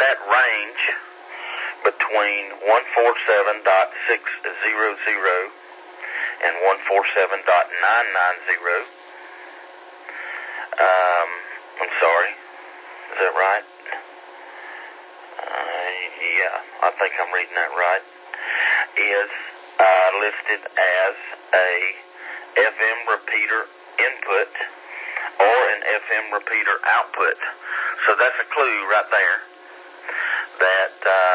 that range between 147.600 and 147.990. I'm sorry. Is that right? Yeah, I think I'm reading that right. Is listed as a FM repeater input or an FM repeater output. So that's a clue right there that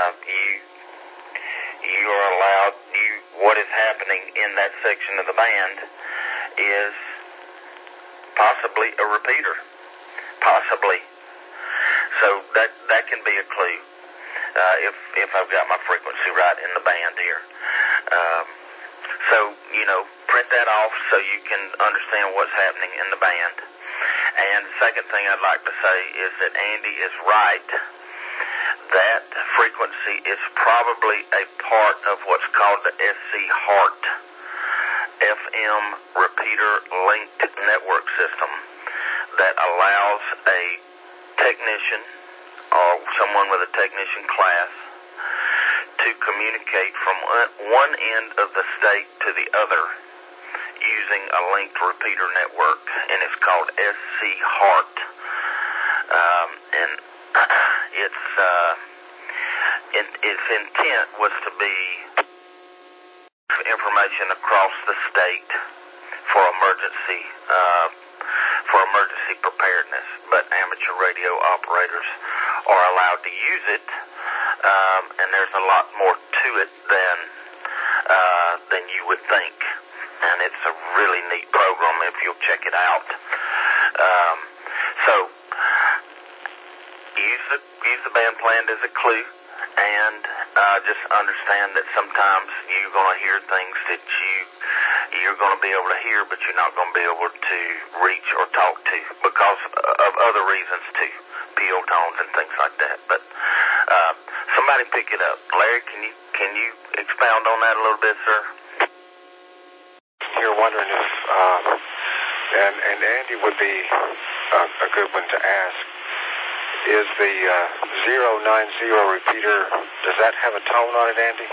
you are allowed, what is happening in that section of the band is possibly a repeater. Possibly. So that can be a clue if I've got my frequency right in the band here. So, print that off so you can understand what's happening in the band. And the second thing I'd like to say is that Andy is right. That frequency is probably a part of what's called the SC Heart FM repeater linked network system that allows a technician or someone with a technician class to communicate from one end of the state to the other using a linked repeater network, and it's called SC Heart. And its intent was to be information across the state for emergency preparedness, but amateur radio operators are allowed to use it, and there's a lot more to it than you would think, and it's a really neat program if you'll check it out. So use the band plan as a clue, and just understand that sometimes you're going to hear things that you're going to be able to hear, but you're not going to be able to reach or talk to because of other reasons too, PO tones and things like that. But somebody pick it up. Larry, can you expound on that a little bit, sir? You're wondering if, and Andy would be a good one to ask, is the 090 repeater, does that have a tone on it, Andy?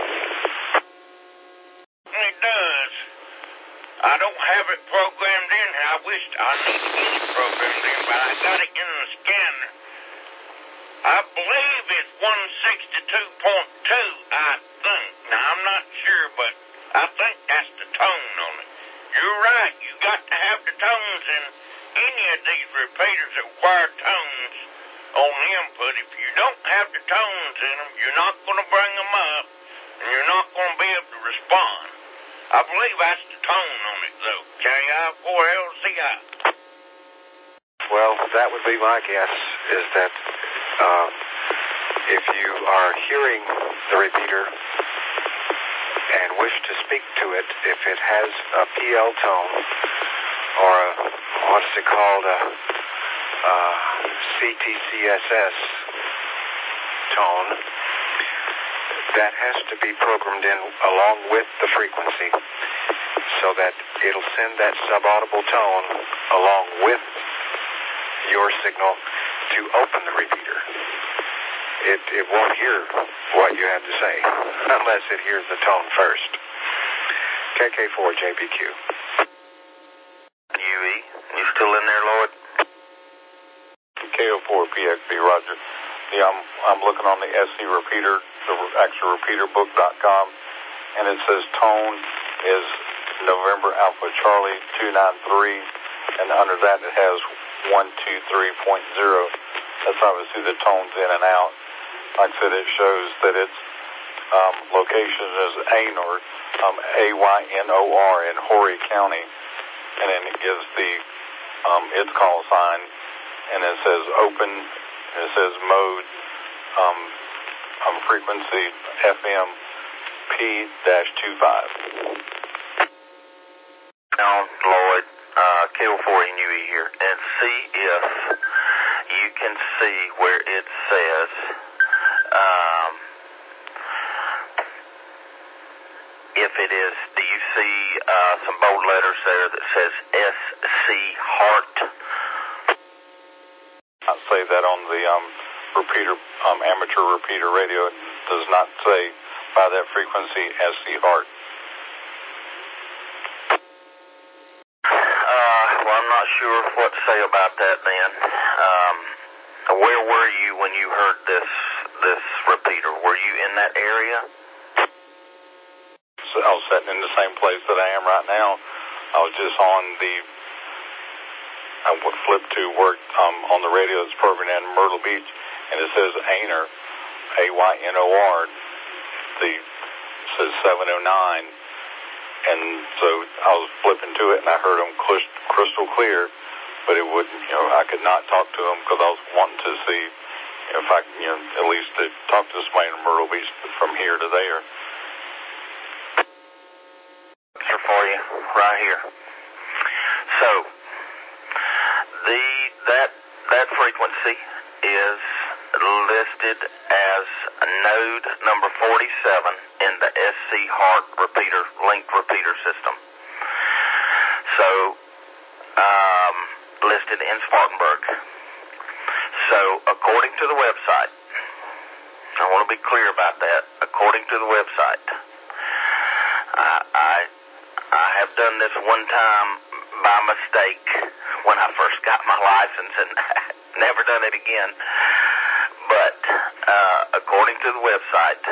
It does. I don't have it programmed in. I wished I need to get it programmed in, but I got it in the scanner. I believe it's 162.2, I think. Now, I'm not sure, but I think that's the tone on it. You're right. You got to have the tones in any of these repeaters that require tones on the input. If you don't have the tones in them, you're not going to bring them up, and you're not going to be able to respond. I believe that's the tone on it, though. KI4LCI. Well, that would be my guess, is that if you are hearing the repeater and wish to speak to it, if it has a PL tone or what's it called, a CTCSS tone, that has to be programmed in along with the frequency so that it'll send that subaudible tone along with your signal to open the repeater. It won't hear what you have to say unless it hears the tone first. KK4JBQ. UE, you still in there, Lloyd? KO4PXB, Roger. Yeah, I'm looking on the SC repeater, the actual repeaterbook.com, and it says tone is November Alpha Charlie 293, and under that it has 123.0. That's obviously the tones in and out. Like I said, it shows that its location is Aynor, AYNOR in Horry County, and then it gives the its call sign, and it says open, and it says mode, frequency FM P-25. Now, Lloyd, KO4NUE here, and see if you can see where it says if it is, do you see some bold letters there that says SC Heart? I say that on the repeater, amateur repeater radio. It does not say by that frequency SC Hart. Well, I'm not sure what to say about that then. Where were you when you heard this repeater? Were you in that area? So I was sitting in the same place that I am right now. I was just on I flipped to work on the radio that's programmed in Myrtle Beach, and it says Aynor, AYNOR. It says 709, and so I was flipping to it, and I heard them crystal clear, but it wouldn't, I could not talk to them because I was wanting to see if I, at least to talk to somebody in Myrtle Beach from here to there. Answer for you right here. So that frequency is listed as node number 47 in the SC Hart linked repeater system. So listed in Spartanburg. So according to the website, I want to be clear about that. According to the website, I have done this one time by mistake when I first got my license and never done it again. But according to the website,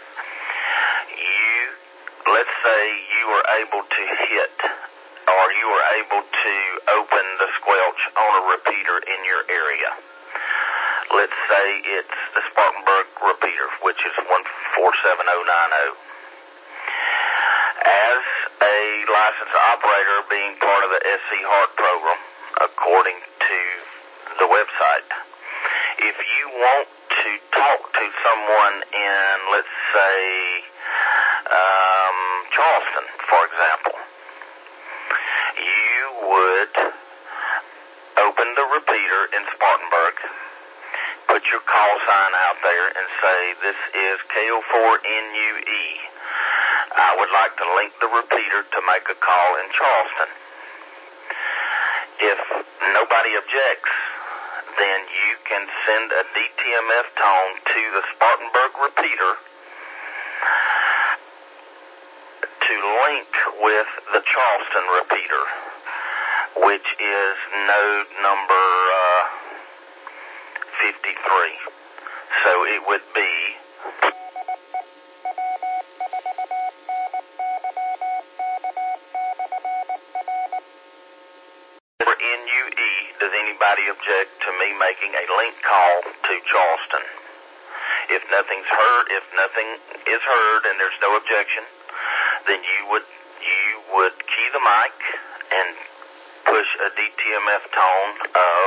let's say you were able to hit or you were able to open the squelch on a repeater in your area. Let's say it's the Spartanburg repeater, which is 147090. As a licensed operator being part of the SC Hart program, according to the website, if you want to talk to someone in, let's say, Charleston, for example, you would open the repeater in Spartanburg, put your call sign out there and say, this is KO4NUE. I would like to link the repeater to make a call in Charleston. If nobody objects, then you can send a DTMF tone to the Spartanburg repeater to link with the Charleston repeater, which is node number 53. So it would be NUE. Does anybody object to me making a link call to Charleston? If nothing is heard and there's no objection, then you would key the mic and push a DTMF tone of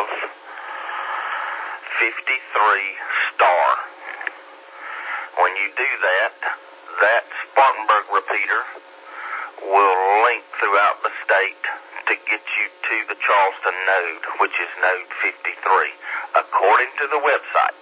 53 star. When you do that, that Spartanburg repeater will link throughout the state to get you to the Charleston node, which is node 53, according to the website.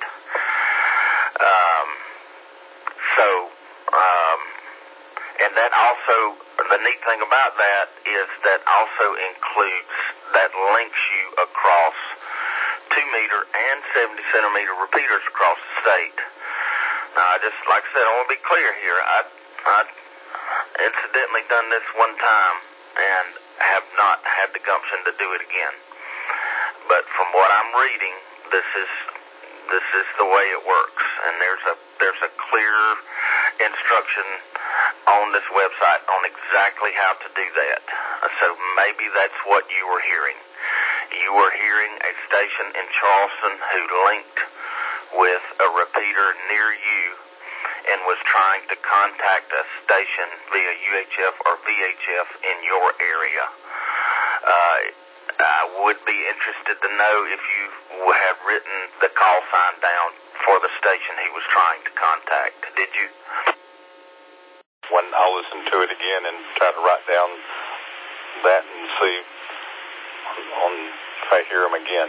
And that also, the neat thing about that is that also includes, that links you across 2 meter and 70 centimeter repeaters across the state. Now, like I said, I want to be clear here. I incidentally done this one time and have not had the gumption to do it again. But from what I'm reading, this is the way it works, and there's a clear instruction on this website on exactly how to do that. So maybe that's what you were hearing. You were hearing a station in Charleston who linked with a repeater near you and was trying to contact a station via UHF or VHF in your area. I would be interested to know if you have written the call sign down for the station he was trying to contact. Did you? When I'll listen to it again and try to write down that and see if I hear him again.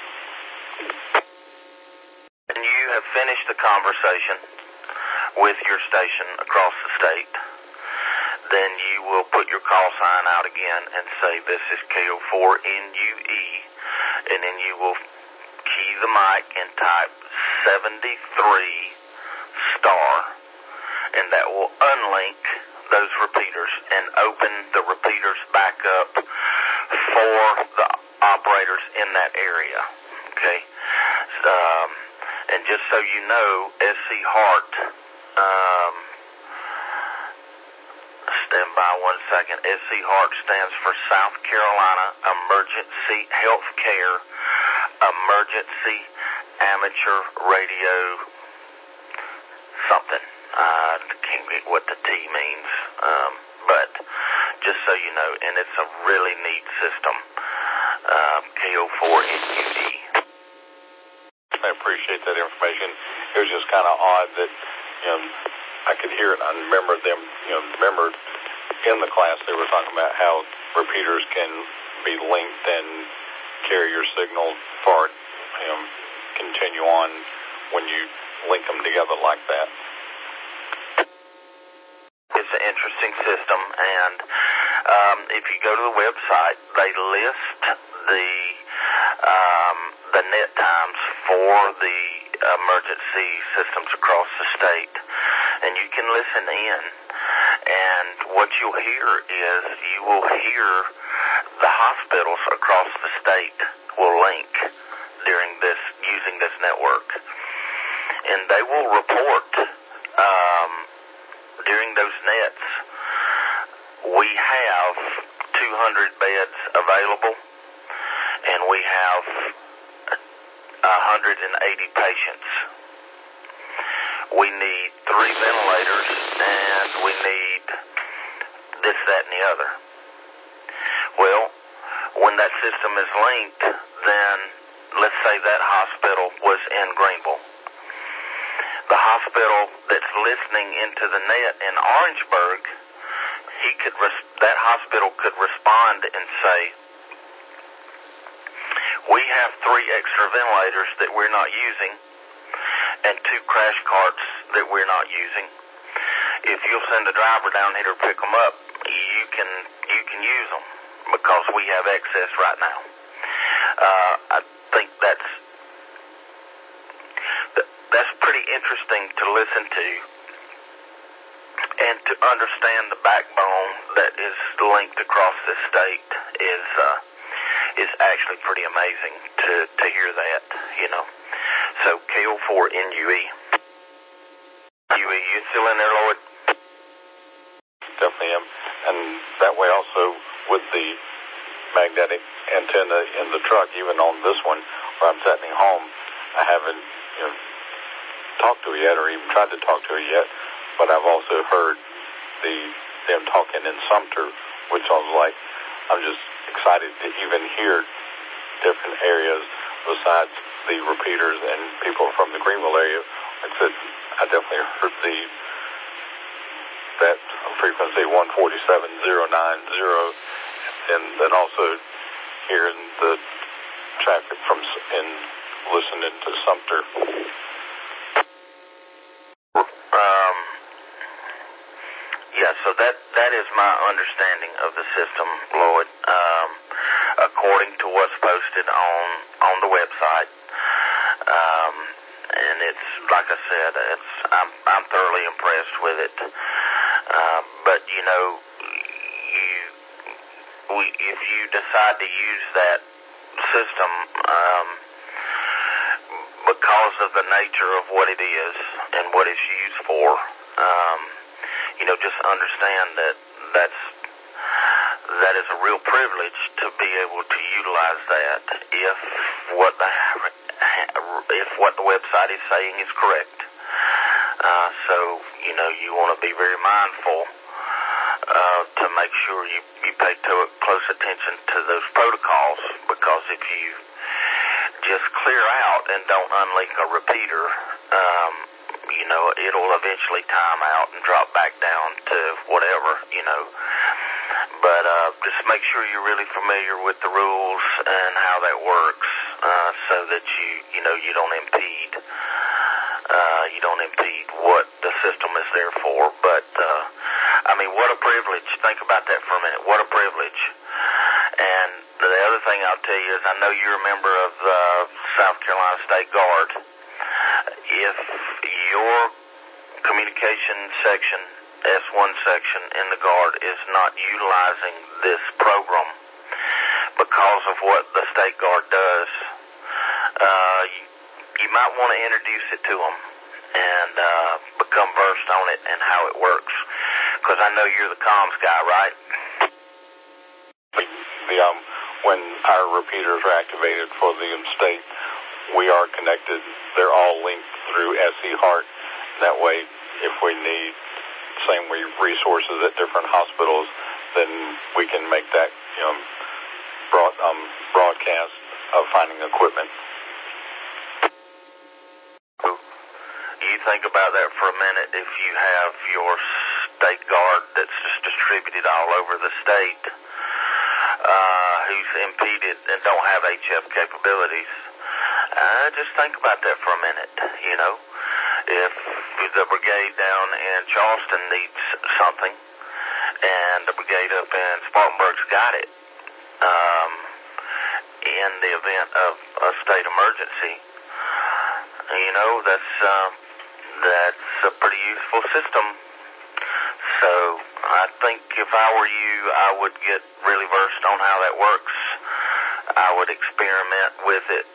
When you have finished the conversation with your station across the state, then you will put your call sign out again and say, this is KO4NUE, and then you will key the mic and type 73 star, and that will unlink those repeaters and open the repeaters back up for the operators in that area. Okay? And just so you know, SC Heart, stand by one second. SC Heart stands for South Carolina Emergency Health Care Emergency Amateur Radio something. I can't get what the T means, but just so you know, and it's a really neat system, KO4NUE. I appreciate that information. It was just kind of odd that, I could hear it. I remember them, remember in the class they were talking about how repeaters can be linked and carry your signal for, continue on when you link them together like that. It's an interesting system, and if you go to the website, they list the net times for the emergency systems across the state, and you can listen in, and what you'll hear is you will hear the hospitals across the state will link during this, using this network, and they will report during those nets, we have 200 beds available, and we have 180 patients. We need 3 ventilators, and we need this, that, and the other. Well, when that system is linked, then let's say that hospital was in Greenville. The hospital that's listening into the net in Orangeburg, that hospital could respond and say, we have 3 extra ventilators that we're not using and 2 crash carts that we're not using. If you'll send a driver down here to pick them up, you can use them because we have excess right now. I think that's pretty interesting to listen to and to understand the backbone that is linked across this state is actually pretty amazing to hear that, So KO4NUE. You still in there, Lloyd? Definitely am. And that way also with the magnetic antenna in the truck, even on this one where I'm sitting home, I haven't talked to her yet or even tried to talk to her yet, but I've also heard them talking in Sumter, which I was like, I'm just excited to even hear different areas besides the repeaters and people from the Greenville area. Like I said, I definitely heard that frequency 147.090, and then also hearing the traffic in listening to Sumter. So that is my understanding of the system, Lloyd, according to what's posted on the website. And it's like I said, I'm thoroughly impressed with it. But if you decide to use that system, because of the nature of what it is and what it's used for, just understand that is a real privilege to be able to utilize that if what the website is saying is correct. So you want to be very mindful to make sure you pay close attention to those protocols, because if you just clear out and don't unlink a repeater, it'll eventually time out and drop back down to whatever, But just make sure you're really familiar with the rules and how that works, so that you don't impede what the system is there for. But what a privilege. Think about that for a minute. What a privilege. And the other thing I'll tell you is, I know you're a member of South Carolina State Guard. If your communication section, S1 section in the Guard, is not utilizing this program because of what the State Guard does, you might want to introduce it to them and become versed on it and how it works. Because I know you're the comms guy, right? When our repeaters are activated for the state, we are connected. They're all linked through SE Heart. That way, if we need same resources at different hospitals, then we can make that broadcast of finding equipment. You think about that for a minute. If you have your State Guard that's just distributed all over the state, who's impeded and don't have HF capabilities, just think about that for a minute. If the brigade down in Charleston needs something and the brigade up in Spartanburg's got it, in the event of a state emergency, that's a pretty useful system. So I think if I were you, I would get really versed on how that works. I would experiment with it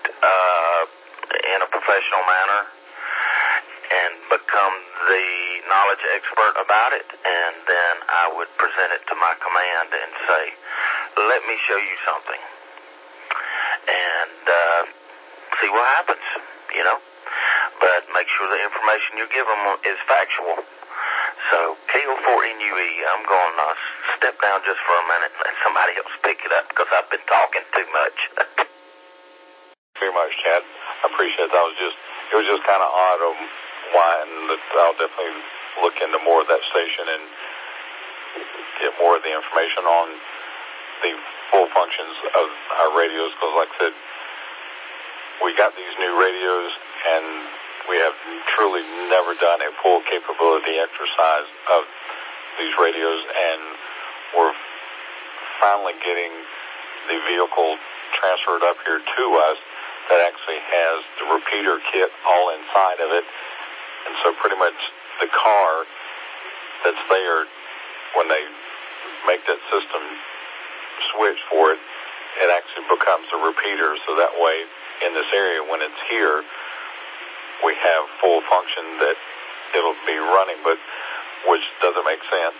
in a professional manner and become the knowledge expert about it, and then I would present it to my command and say, let me show you something, and see what happens, But make sure the information you give them is factual. So, KO4NUE, I'm going to step down just for a minute and let somebody else pick it up because I've been talking too much. Very much, Chad. I appreciate that. It was just kind of odd of why, and I'll definitely look into more of that station and get more of the information on the full functions of our radios, because like I said, we got these new radios and we have truly never done a full capability exercise of these radios, and we're finally getting the vehicle transferred up here to us that actually has the repeater kit all inside of it. And so pretty much the car that's there, when they make that system switch for it, it actually becomes a repeater. So that way in this area, when it's here, we have full function that it'll be running, but which doesn't make sense.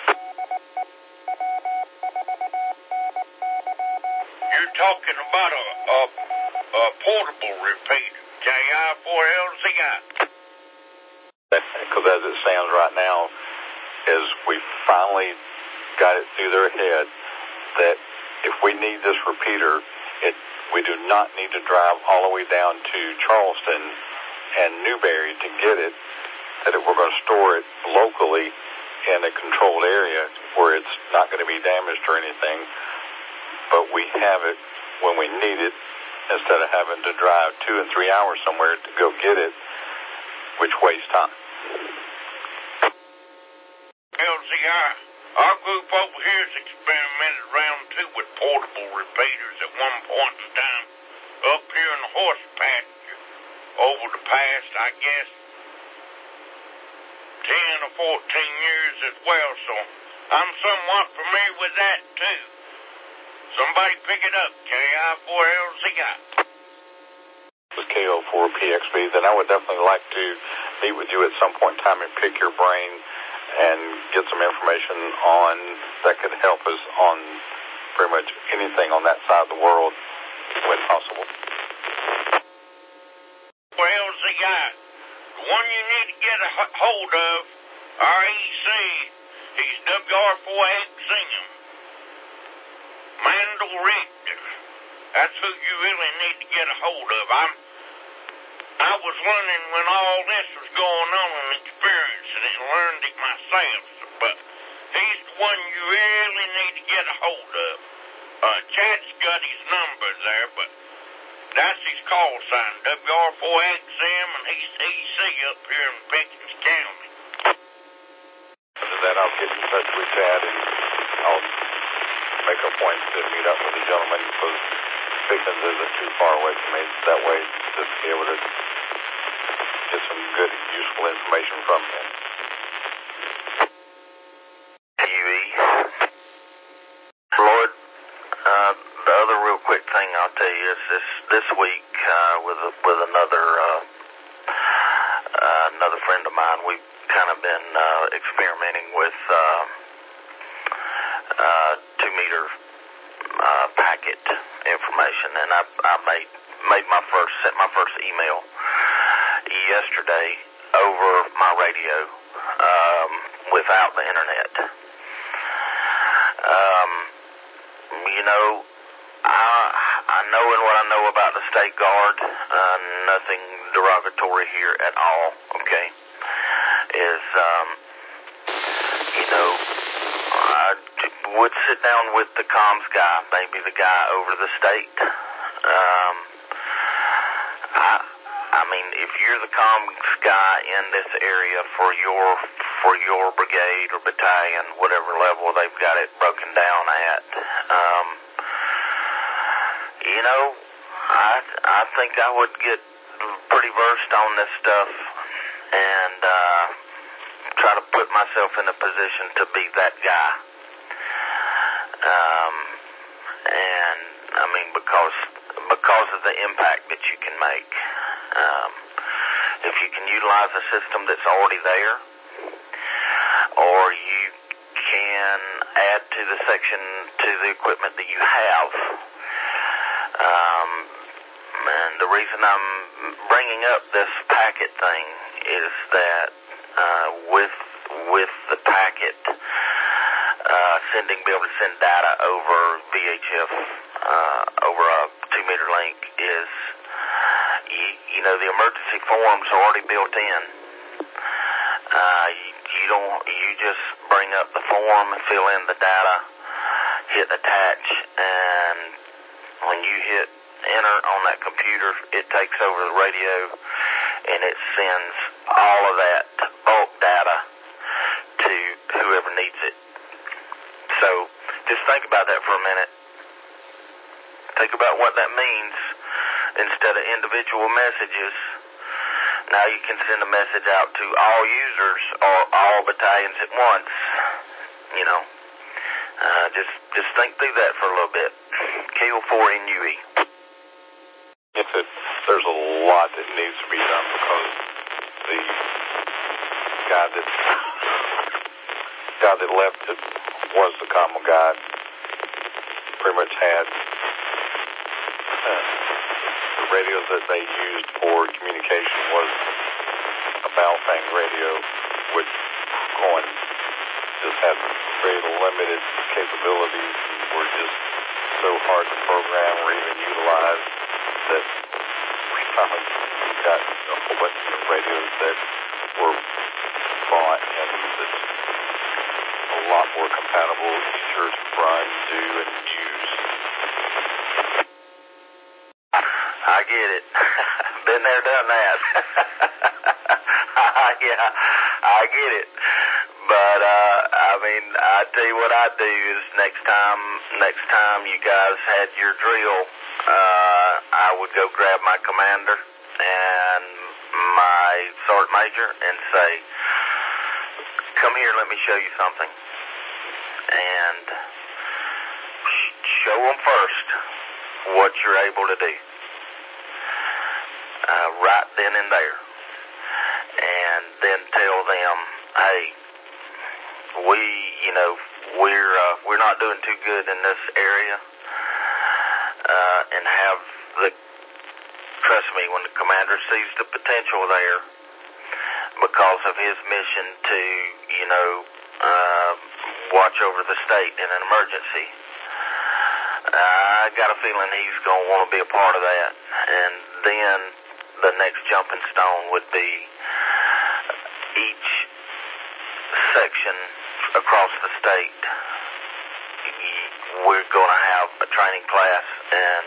You're talking about a portable repeater, KI4LCI. Because as it stands right now, is we finally got it through their head that if we need this repeater, we do not need to drive all the way down to Charleston and Newberry to get it, that we're going to store it locally in a controlled area where it's not going to be damaged or anything, but we have it when we need it instead of having to drive 2 and 3 hours somewhere to go get it, which wastes time. LCI, our group over here has experimented round 2 with portable repeaters at one point in time up here in the horse pasture over the past, I guess, 10 or 14 years as well, so I'm somewhat familiar with that too. Somebody pick it up, KI4LCI. With KO4PXB, then I would definitely like to meet with you at some point in time and pick your brain and get some information on that could help us on pretty much anything on that side of the world when possible. LCI, the one you need to get a hold of, REC, he's WR4XM. Mandel Richter. That's who you really need to get a hold of. I was learning when all this was going on and experiencing it and learned it myself, but he's the one you really need to get a hold of. Chad's got his number there, but that's his call sign, WR4XM, and he's EC up here in Pickens County. After that, I'll get in touch with Chad and I'll make a point to meet up with the gentleman, because Pickens isn't too far away from me. That way, just to be able to get some good, useful information from him. Lord, the other real quick thing I'll tell you is this week with another friend of mine, we've kind of been experimenting with 2-meter packet information, and I sent my first email yesterday over my radio without the internet. You know, I know in what I know about the State Guard, nothing derogatory here at all, okay, is, you know, I would sit down with the comms guy, maybe the guy over the state. I mean, if you're the comms guy in this area for your brigade or battalion, whatever level they've got it broken down at, you know, I think I would get pretty versed on this stuff and try to put myself in a position to be that guy. And I mean, because of the impact that you can make. If you can utilize a system that's already there, or you can add to the section, to the equipment that you have. And the reason I'm bringing up this packet thing is that with the packet, be able to send data over VHF, over a 2-meter link is, you know, the emergency forms are already built in. You just bring up the form and fill in the data, hit attach, and when you hit enter on that computer, it takes over the radio and it sends all of that bulk data to whoever needs it. So just think about that for a minute. Think about what that means. Instead of individual messages, now you can send a message out to all users or all battalions at once. You know, just think through that for a little bit. KO4NUE. There's a lot that needs to be done because the guy that left it was the common guy. Pretty much had the radios that they used for communication was a Baofeng radio, which Cohen just had very limited capabilities and were just so hard to program or even utilize that we finally got a whole bunch of radios that were bought and that's a lot more compatible, easier to run, do, and use. I get it. Been there, done that. Yeah, I get it. But, I mean, I tell you what I'd do is next time you guys had your drill, I would go grab my commander and my sergeant major and say, come here, let me show you something. And show them first what you're able to do. Right then and there. And then tell them, hey, we're not doing too good in this area. And trust me, when the commander sees the potential there, because of his mission to, watch over the state in an emergency, I got a feeling he's going to want to be a part of that. And then the next jumping stone would be each section across the state. We're going to have a training class, and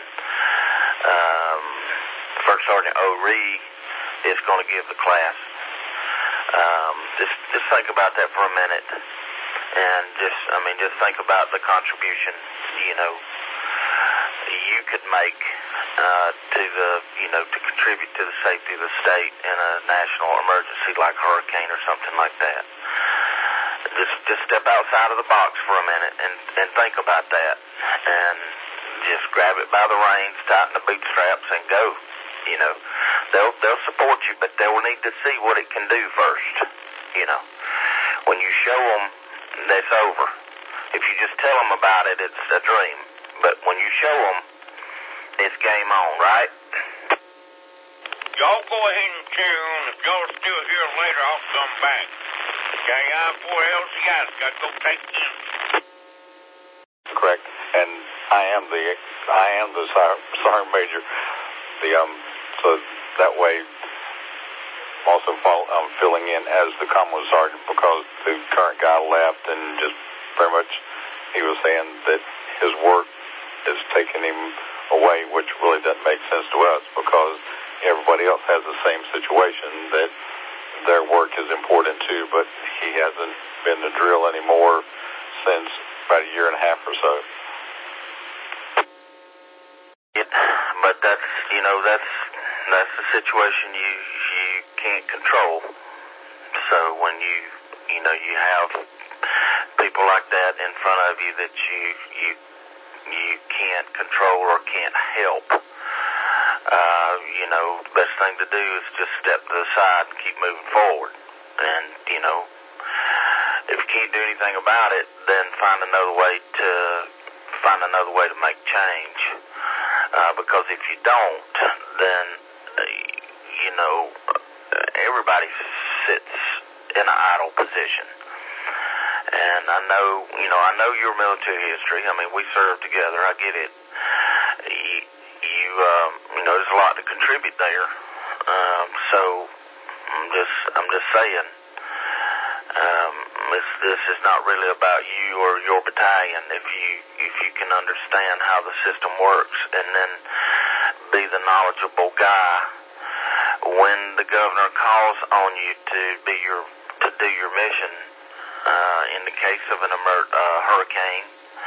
First Sergeant O'Ree is going to give the class. Just think about that for a minute, and just think about the contribution. you could make to contribute to the safety of the state in a national emergency like hurricane or something like that. Just step outside of the box for a minute and think about that, and just grab it by the reins, tighten the bootstraps, and go. They'll support you, but they'll need to see what it can do first. When you show them, that's over. If you just tell them about it, it's a dream. But when you show them, it's game on, right? Y'all go ahead and carry on. If y'all are still here later, I'll come back. Okay, I-4LCI's got to go take him. Correct. And I am the sergeant major. So that way, also filling in as the common sergeant because the current guy left, and just pretty much he was saying that his work is taking him away, which really doesn't make sense to us because everybody else has the same situation, that their work is important too, but he hasn't been to drill anymore since about a year and a half or so. But that's the situation you can't control. So when you have people like that in front of you that you can't control or can't help, the best thing to do is just step to the side and keep moving forward. And if you can't do anything about it, then find another way to make change. Because if you don't, then everybody sits in an idle position. And I know your military history. I mean, we served together. I get it. There's a lot to contribute there. So I'm just saying, this is not really about you or your battalion. If you can understand how the system works, and then be the knowledgeable guy when the governor calls on you to do your mission. In the case of an hurricane,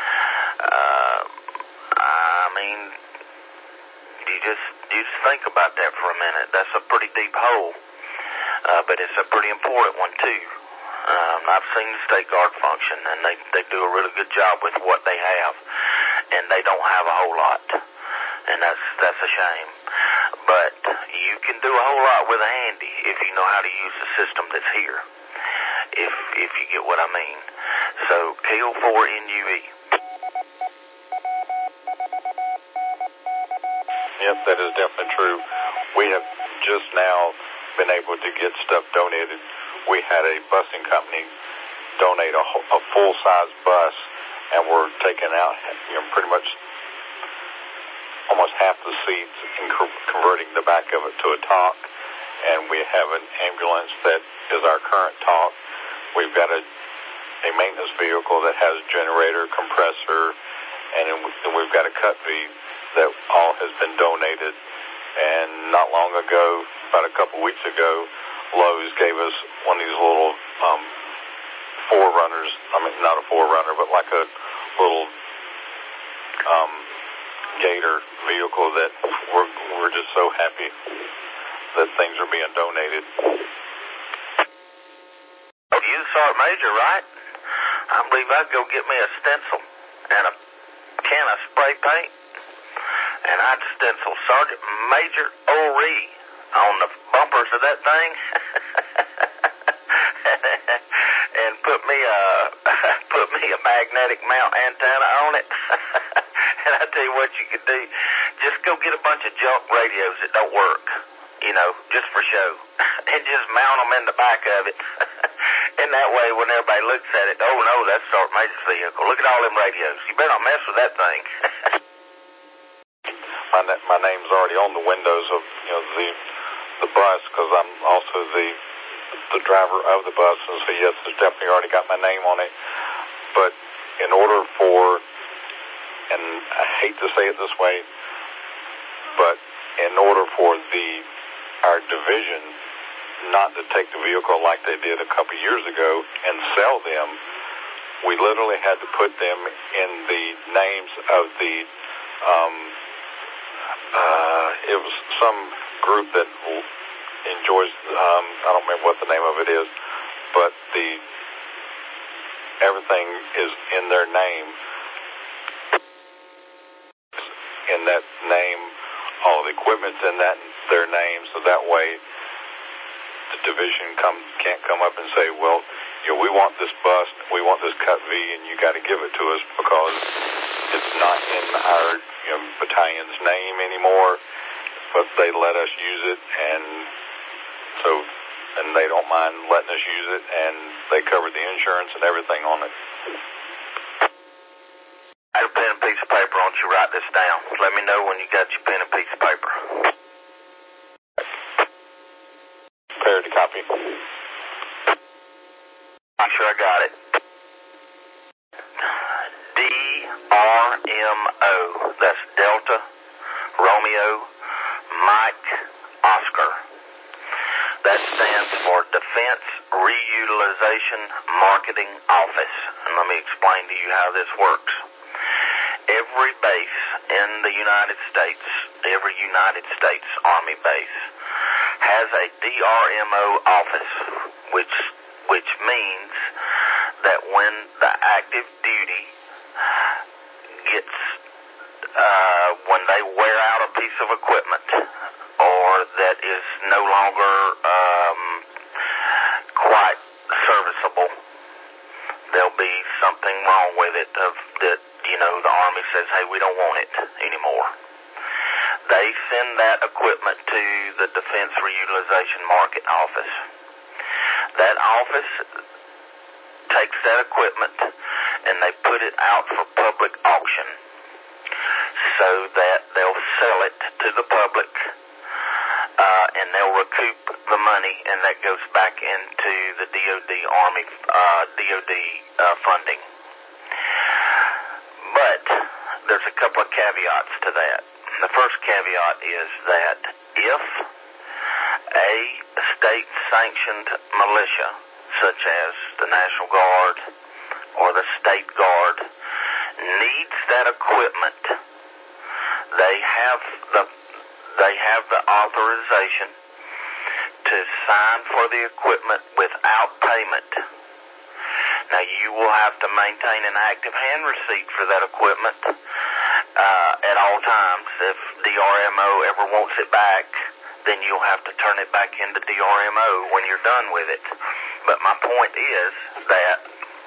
you just think about that for a minute. That's a pretty deep hole, but it's a pretty important one too. I've seen the State Guard function, and they do a really good job with what they have, and they don't have a whole lot, and that's a shame. But you can do a whole lot with a handy if you know how to use the system that's here. If you get what I mean. So KO4NUE. Yep, that is definitely true. We have just now been able to get stuff donated. We had a busing company donate a full-size bus, and we're taking out pretty much almost half the seats and converting the back of it to a TOC. And we have an ambulance that is our current TOC. We've got a maintenance vehicle that has a generator, compressor, and then we've got a cut feed that all has been donated. And not long ago, about a couple weeks ago, Lowe's gave us one of these little forerunners. I mean, not a forerunner, but like a little Gator vehicle that we're just so happy that things are being donated. You the Sergeant Major, right? I believe I'd go get me a stencil and a can of spray paint, and I'd stencil Sergeant Major O'Ree on the bumpers of that thing, and put me a magnetic mount antenna on it. And I tell you what you could do, just go get a bunch of junk radios that don't work, just for show, and just mount them in the back of it. And that way, when everybody looks at it, oh no, that's Sergeant Major's vehicle. Look at all them radios. You better not mess with that thing. My name's already on the windows of the bus, because I'm also the driver of the bus, and so yes, it's definitely already got my name on it. But in order for, and I hate to say it this way, but in order for our division not to take the vehicle like they did a couple years ago and sell them, we literally had to put them in the names of the It was some group that enjoys, I don't remember what the name of it is, but everything is in their name. In that name, all the equipment's in their name, so that way the division can't come up and say, well, we want this bus, we want this Cut V, and you got to give it to us because it's not in our battalion's name anymore, but they let us use it, and they don't mind letting us use it, and they cover the insurance and everything on it. I have a pen and piece of paper. Why don't you write this down? Let me know when you got your pen and piece of paper. Prepared to copy. Make sure I got it. DRMO. That's Delta, Romeo, Mike, Oscar. That stands for Defense Reutilization Marketing Office. And let me explain to you how this works. Every base in the United States, every United States Army base, has a DRMO office, which means that when the active duty gets, when they wear out a piece of equipment, or that is no longer quite serviceable, there'll be something wrong with it that the Army says, hey, we don't want it anymore. They send that equipment to the Defense Reutilization Market Office. That office takes that equipment and they put it out for public auction so that they'll sell it to the public and they'll recoup the money, and that goes back into the DOD Army DOD funding. But there's a couple of caveats to that. The first caveat is that if a state-sanctioned militia, such as the National Guard or the State Guard, needs that equipment, they have the authorization to sign for the equipment without payment. Now, you will have to maintain an active hand receipt for that equipment at all times. If DRMO ever wants it back, then you'll have to turn it back into DRMO when you're done with it. But my point is that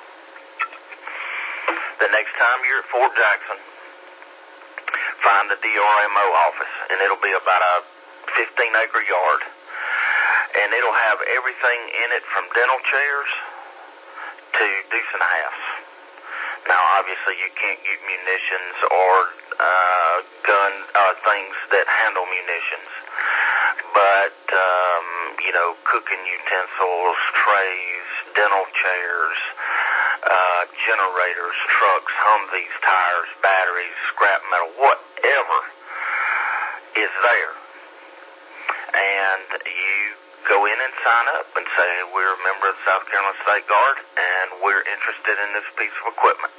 the next time you're at Fort Jackson, find the DRMO office, and it'll be about a 15-acre yard, and it'll have everything in it from dental chairs to deuce and a half. Now, obviously, you can't use munitions or gun things that handle munitions, but cooking utensils, trays, dental chairs, generators, trucks, Humvees, tires, batteries, scrap metal, whatever is there. And you go in and sign up and say, we're a member of the South Carolina State Guard and we're interested in this piece of equipment.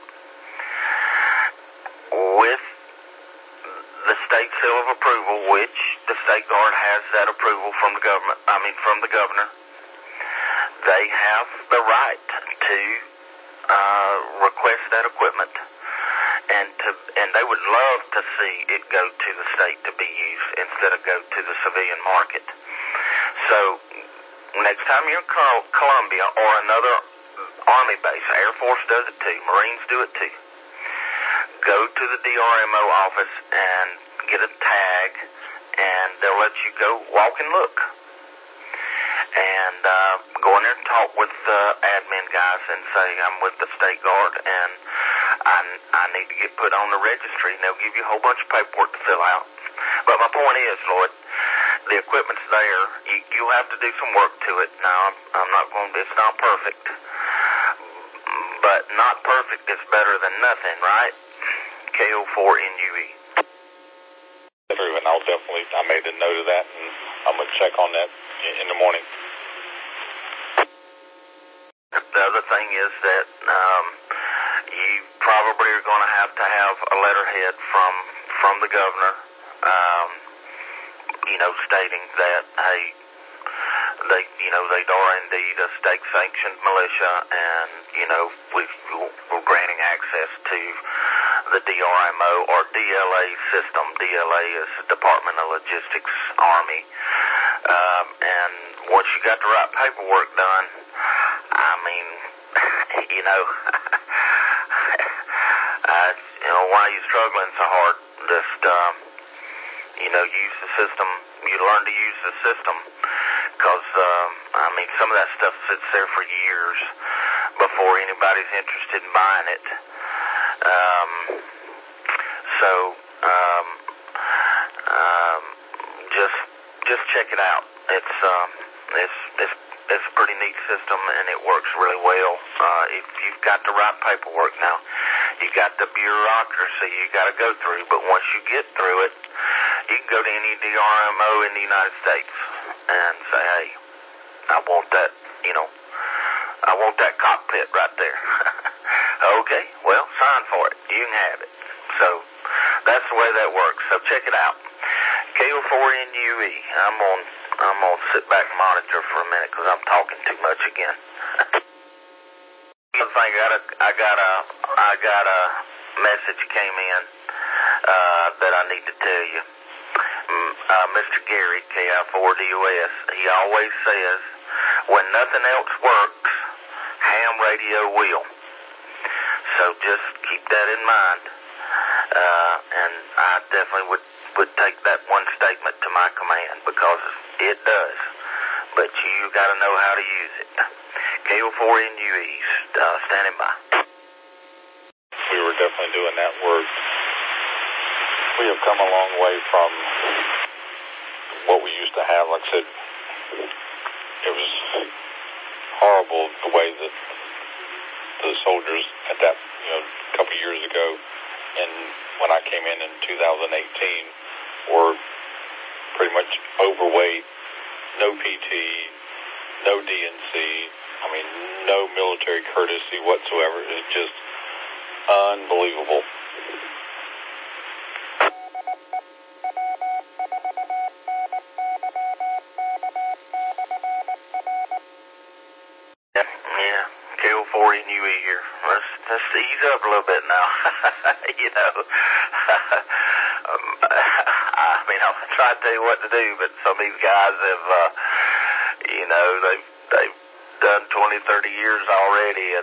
With the state seal of approval, which the State Guard has that approval from the governor, they have the right to request that equipment, and they would love to see it go to the state to be used instead of go to the civilian market. So next time you're in Columbia or another Army base, Air Force does it too, Marines do it too, go to the DRMO office and get a tag, and they'll let you go walk and look. And go in there and talk with the admin guys and say, I'm with the State Guard and I need to get put on the registry, and they'll give you a whole bunch of paperwork to fill out. But my point is, Lloyd, the equipment's there. You have to do some work to it. Now, I'm not going to, it's not perfect, but not perfect is better than nothing, right? KO4NUE. True, and I made a note of that, and I'm going to check on that in the morning. The other thing is that you probably are going to have a letterhead from the governor stating that, hey, they are indeed a state-sanctioned militia, and, we're granting access to the DRMO or DLA system. DLA is the Department of Logistics Army. And once you got the right paperwork done, I mean, why are you struggling so hard? Just, use the system. You learn to use the system because, some of that stuff sits there for years before anybody's interested in buying it. Just check it out. It's a pretty neat system, and it works really well. If you've got the right paperwork now, you got the bureaucracy you got to go through, but once you get through it, you can go to any DRMO in the United States and say, hey, I want that, I want that cockpit right there. Okay, well, sign for it. You can have it. So that's the way that works. So check it out. KO4NUE. I'm gonna sit back and monitor for a minute because I'm talking too much again. Another thing, I got a message came in that I need to tell you. Mr. Gary, KI4DOS, he always says, when nothing else works, ham radio will. So just keep that in mind. And I definitely would take that one statement to my command because it does. But you got to know how to use it. KO4NUE, standing by. We were definitely doing that work. We have come a long way from what we used to have. Like I said, it was horrible the way that the soldiers at that, a couple of years ago, and when I came in 2018, were pretty much overweight, no PT, no DNC, no military courtesy whatsoever. It's just unbelievable. Yeah, KO4NUE here. Let's ease up a little bit now. I'll try to tell you what to do, but some of these guys have, they've done 20, 30 years already, and,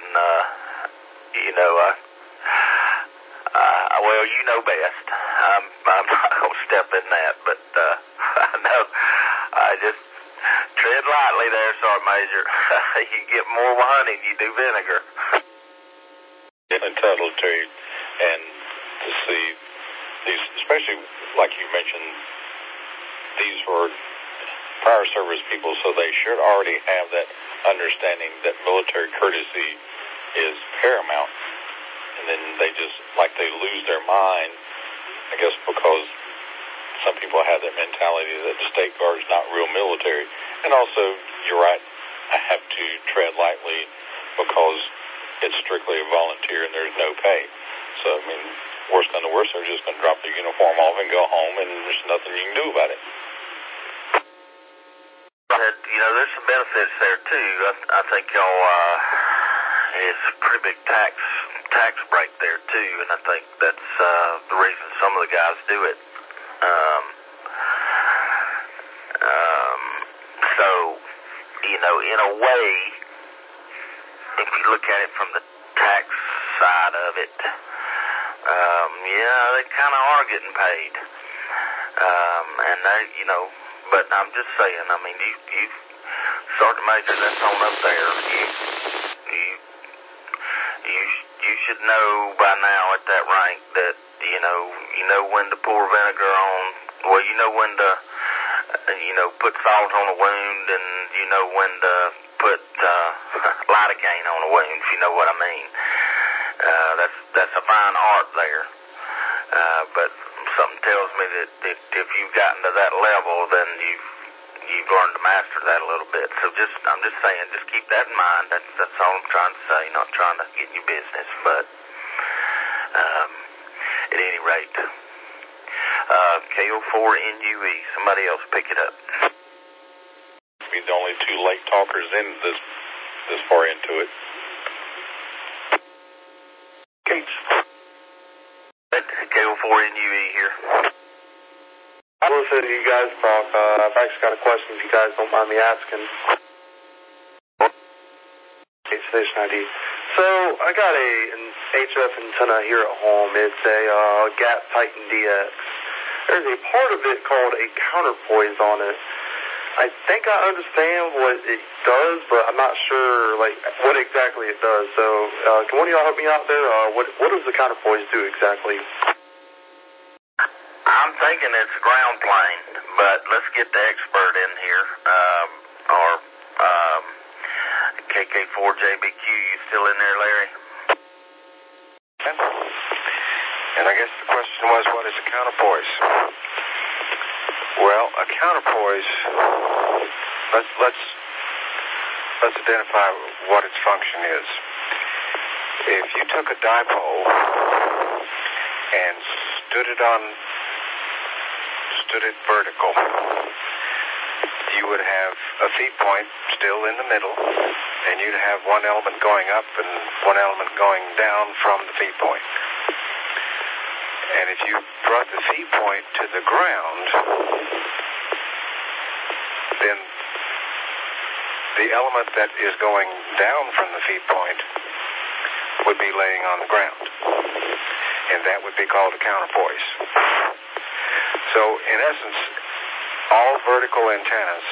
well, you know best. I'm not going to step in that, but, I know, I just tread lightly there, Sergeant Major. You get more honey than you do vinegar. Entitled to, and to see these, especially like you mentioned, these were prior service people, so they should already have that understanding that military courtesy is paramount. And then they just, they lose their mind, I guess, because some people have that mentality that the State Guard is not real military. And also, you're right, I have to tread lightly because it's strictly a volunteer and there's no pay. So, worst come to worst, they're just going to drop their uniform off and go home, and there's nothing you can do about it. There's some benefits there, too. I think y'all, it's a pretty big tax break there, too, and I think that's the reason some of the guys do it. In a way, if you look at it from the tax side of it, they kind of are getting paid. And they, but I'm just saying, you Sergeant Major, that's on up there. You should know by now at that rank that, you know when to pour vinegar on, well, you know when to, put salt on a wound, and you know when to put lidocaine on a wound, if you know what I mean. That's a fine art there. But something tells me that if you've gotten to that level, then you've learned to master that a little bit. So I'm just saying, just keep that in mind. That's all I'm trying to say. Not trying to get in your business, but at any rate, KO4NUE. Somebody else pick it up. Be the only two late talkers in this far into it. Gates. KO4NUE here. I listen to you guys talk. I've actually got a question if you guys don't mind me asking. Station ID. So I got an HF antenna here at home. It's a Gap Titan DX. There's a part of it called a counterpoise on it. I think I understand what it does, but I'm not sure what exactly it does. So can one of y'all help me out there? What does the counterpoise do exactly? I'm thinking it's ground plane, but let's get the expert in here. KK4JBQ, you still in there, Larry? And I guess the question was, what is a counterpoise? Well, a counterpoise, let's identify what its function is. If you took a dipole and stood it vertical, you would have a feed point still in the middle, and you'd have one element going up and one element going down from the feed point. And if you brought the feed point to the ground, then the element that is going down from the feed point would be laying on the ground. And that would be called a counterpoise. So, in essence, all vertical antennas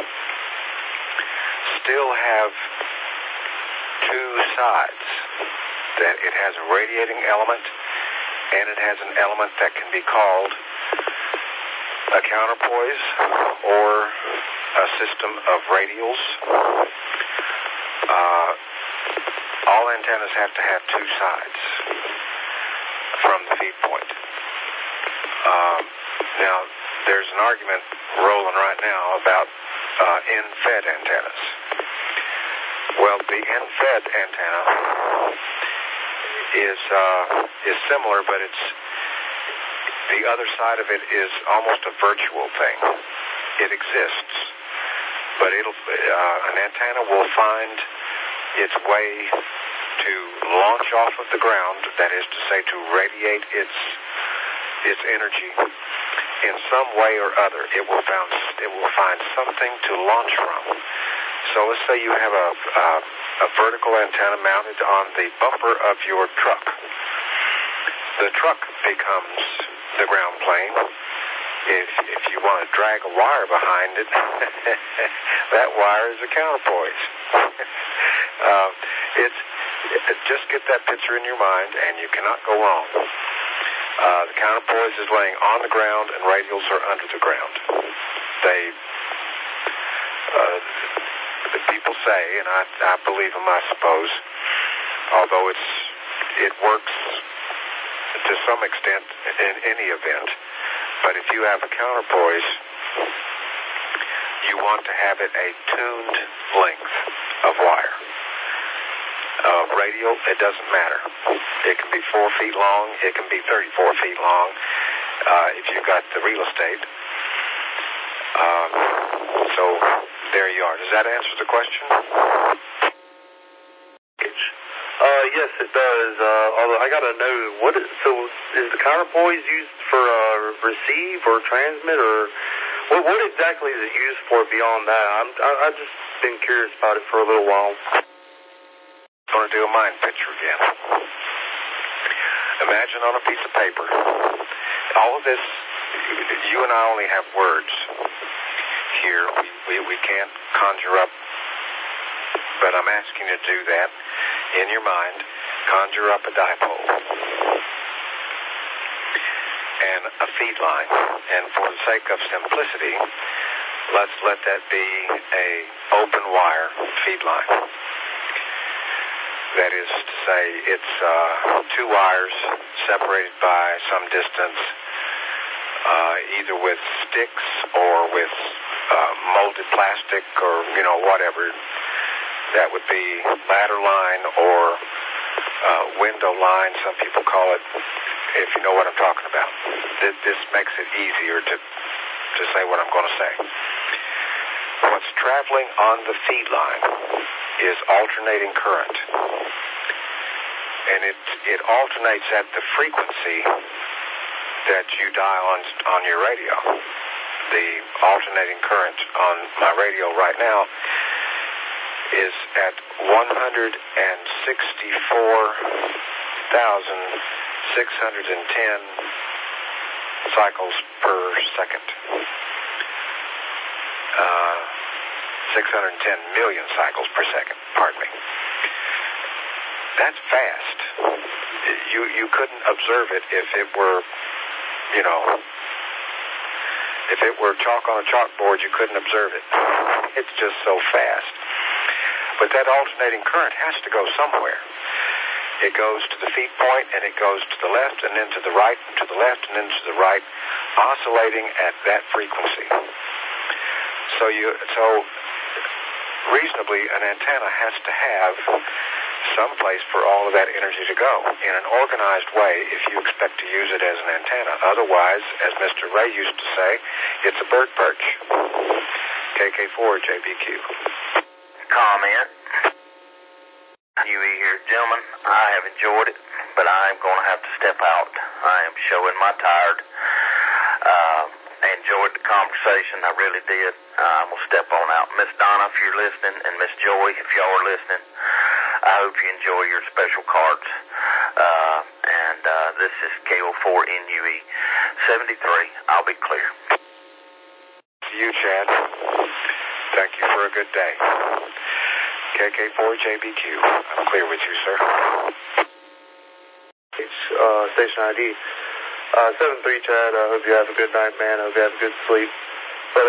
still have two sides. That it has a radiating element, and it has an element that can be called a counterpoise or a system of radials. All antennas have to have two sides from the feed point. Now, there's an argument rolling right now about end-fed antennas. Well, the end-fed antenna is similar, but it's the other side of it is almost a virtual thing. It exists, but an antenna will find its way to launch off of the ground, that is to say, to radiate its energy in some way or other. It will find something to launch from. So let's say you have a vertical antenna mounted on the bumper of your truck. The truck becomes the ground plane. If you want to drag a wire behind it, that wire is a counterpoise. Just get that picture in your mind, and you cannot go wrong. The counterpoise is laying on the ground, and radials are under the ground. The people say, and I believe them, I suppose, although it works to some extent in any event. But if you have a counterpoise, you want to have it a tuned length of wire. Radial, it doesn't matter. It can be 4 feet long. It can be 34 feet long if you've got the real estate. So there you are. Does that answer the question? Yes, it does. Although I gotta know so is the counterpoise used for receive or transmit, or what exactly is it used for beyond that? I've just been curious about it for a little while. I'm going to do a mind picture again. Imagine on a piece of paper. All of this, you and I only have words here. We can't conjure up, but I'm asking you to do that in your mind. Conjure up a dipole and a feed line. And for the sake of simplicity, let's let that be a open wire feed line. That is to say, it's 2 wires separated by some distance, either with sticks or with molded plastic or, whatever. That would be ladder line or window line, some people call it. if you know what I'm talking about. This makes it easier to say what I'm going to say. What's traveling on the feed line is alternating current. And it alternates at the frequency that you dial on your radio. The alternating current on my radio right now is at 164,610 cycles per second. 610 million cycles per second, pardon me. That's fast. You couldn't observe it if it were, if it were chalk on a chalkboard, you couldn't observe it. It's just so fast. But that alternating current has to go somewhere. It goes to the feed point, and it goes to the left, and then to the right, and to the left, and then to the right, oscillating at that frequency. So reasonably, an antenna has to have some place for all of that energy to go in an organized way if you expect to use it as an antenna. Otherwise, as Mr. Ray used to say, it's a bird perch. KK4 JBQ. Comment. UE here, gentlemen. I have enjoyed it, but I am going to have to step out. I am showing my tired. I enjoyed the conversation. I really did. I'm going to step on out. Miss Donna, if you're listening, and Miss Joy, if y'all are listening, I hope you enjoy your special cards. And this is KO4NUE 73. I'll be clear. To you, Chad. Thank you for a good day. KK4JBQ. I'm clear with you, sir. It's station ID. 73, Chad. I hope you have a good night, man. I hope you have a good sleep. But,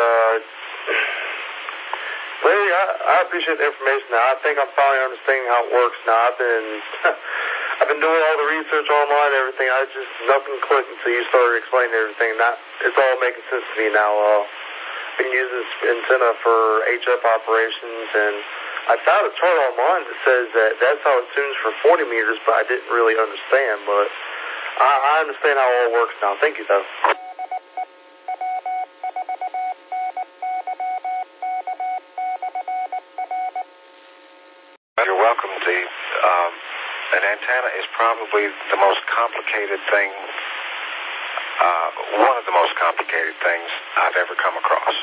Larry, I appreciate the information now. I think I'm finally understanding how it works now. I've been doing all the research online and everything. Nothing clicked until you started explaining everything. It's all making sense to me now. I've been using this antenna for HF operations, and I found a chart online that says that's how it tunes for 40 meters, but I didn't really understand. But I understand how it all works now. Thank you, though. You're welcome. An antenna is probably the most complicated thing, one of the most complicated things I've ever come across.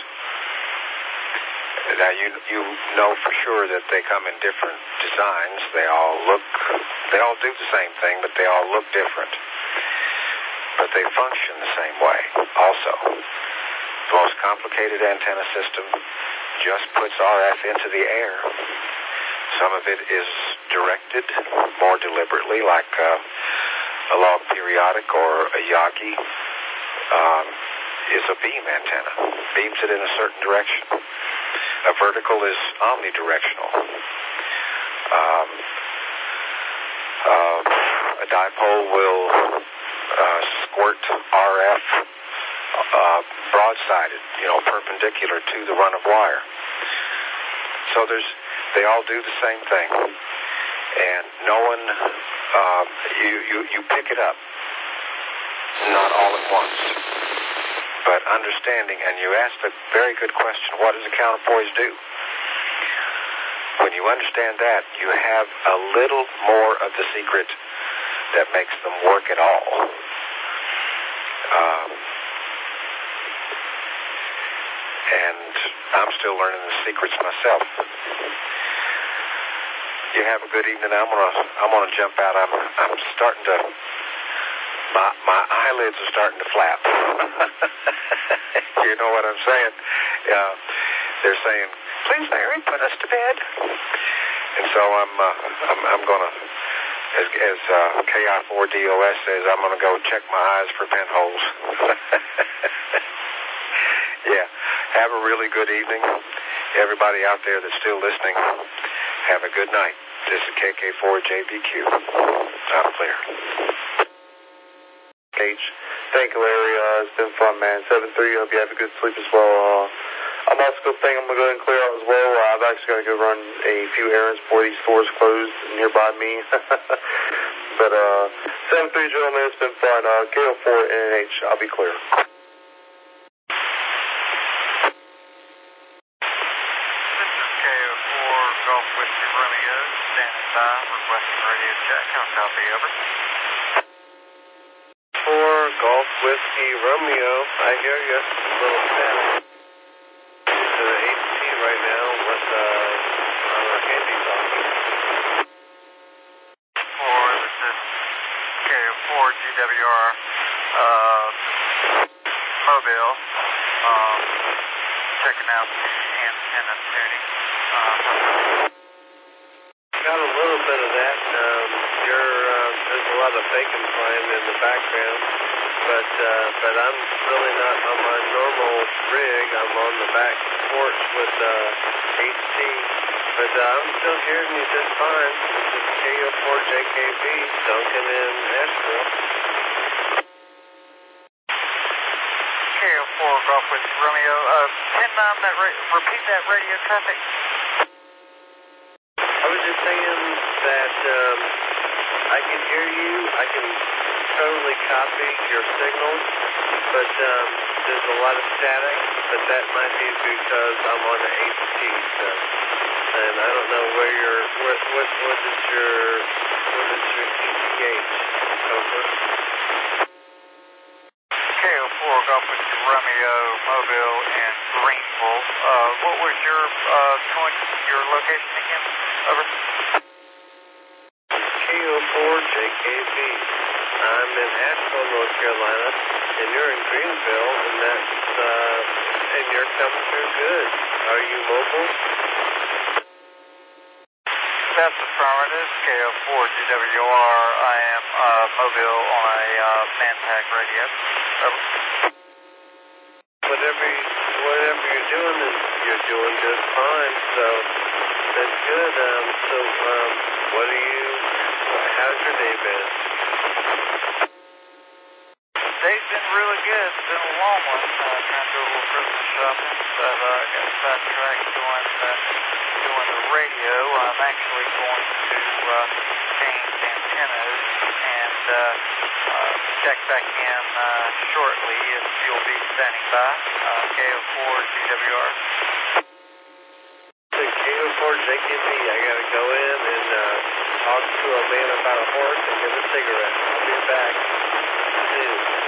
Now, you know for sure that they come in different designs. They all do the same thing, but they all look different. But they function the same way also. The most complicated antenna system just puts RF into the air. Some of it is directed more deliberately, like a log periodic or a Yagi is a beam antenna. Beams it in a certain direction. A vertical is omnidirectional. A dipole will squirt RF broadsided, perpendicular to the run of wire. So they all do the same thing. And knowing, you pick it up, not all at once, but understanding, and you ask the very good question, what does a counterpoise do? When you understand that, you have a little more of the secret that makes them work at all. And I'm still learning the secrets myself. You have a good evening. I'm gonna jump out. I'm starting to. My eyelids are starting to flap. You know what I'm saying? They're saying, "Please, Larry, put us to bed." And so I'm gonna, as KI4DOS says, I'm gonna go check my eyes for pinholes. Yeah. Have a really good evening. Everybody out there that's still listening, have a good night. This is KK4JBQ. I'm clear. H. Thank you, Larry. It's been fun, man. 7-3. Hope you have a good sleep as well. I'm also going to think I'm going to go ahead and clear out as well. I've actually got to go run a few errands before these stores close nearby me. But 7-3, gentlemen, it's been fun. KO4 NH, I'll be clear. This is KO4 Golf Whiskey Romeo, standing by, requesting radio check. How copy, over? 4 Golf Whiskey Romeo, I hear you. A little static. To the HT right now with Andy talking. 4, this is KO4 GWR Mobile, checking out the antenna tuning. Got a little bit of that. There's a lot of bacon frying in the background, but I'm really not on my normal rig. I'm on the back porch with HT, but I'm still hearing you just fine. This is KO4JKB, Duncan in Asheville. KO4 Golf Whiskey Romeo, 10-9, repeat that radio traffic. I was just saying that I can hear you. I can totally copy your signals, but there's a lot of static, but that might be because I'm on the HT stuff. And I don't know where what is your ETH? Over. KO4 Golf Whiskey Romeo Mobile in Greenville. What was your location again? Over. KO4JKB. I'm in Asheville, North Carolina, and you're in Greenville, and you're coming through good. Are you mobile? That's affirmative. KO4 GWR. I am mobile on a Manpack radio. Over. Whatever you're doing, you're doing just fine. So that's good. How's your day been? Day's been really good. It's been a long one. Trying to do a little Christmas shopping, but got sidetracked doing the radio. I'm actually going to change antennas and check back in shortly if you'll be standing by. KO4 GWR. KO4JKB, I gotta go in and talk to a man about a horse and get a cigarette. I'll be back soon.